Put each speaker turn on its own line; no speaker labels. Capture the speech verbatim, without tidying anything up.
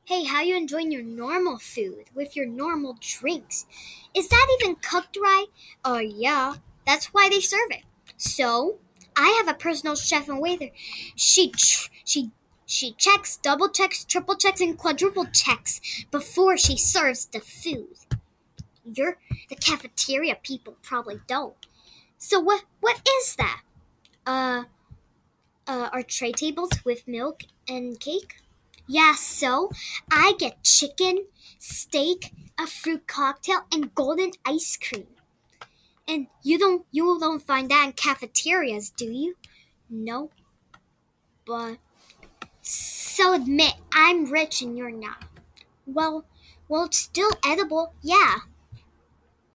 Hey, how you enjoying your normal food with your normal drinks? Is that even cooked right? Oh yeah, that's why they serve it. So, I have a personal chef and waiter. She tr- she she checks, double checks, triple checks, and quadruple checks before she serves the food. You're the cafeteria people probably don't. So what what is that? Uh, uh, are tray tables with milk and cake? Yeah, so I get chicken, steak, a fruit cocktail, and golden ice cream. And you don't you don't find that in cafeterias, do you? No, but so admit I'm rich and you're not. Well, well, it's still edible. Yeah,